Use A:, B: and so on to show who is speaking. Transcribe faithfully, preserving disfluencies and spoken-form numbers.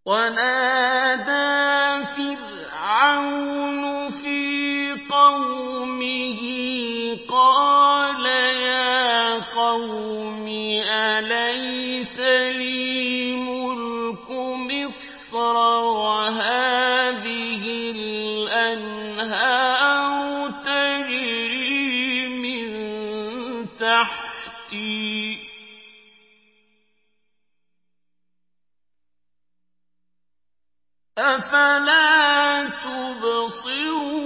A: وَنَادَىٰ فِرْعَوْنُ فِي قَوْمِهِ قَالَ يَا قَوْمِ أَلَيْسَ لِي مُلْكُ مِصْرَ وَهَٰذِهِ الْأَنْهَارُ تَجْرِي مِن تَحْتِي ۖ أَفَلَا تُبْصِرُونَ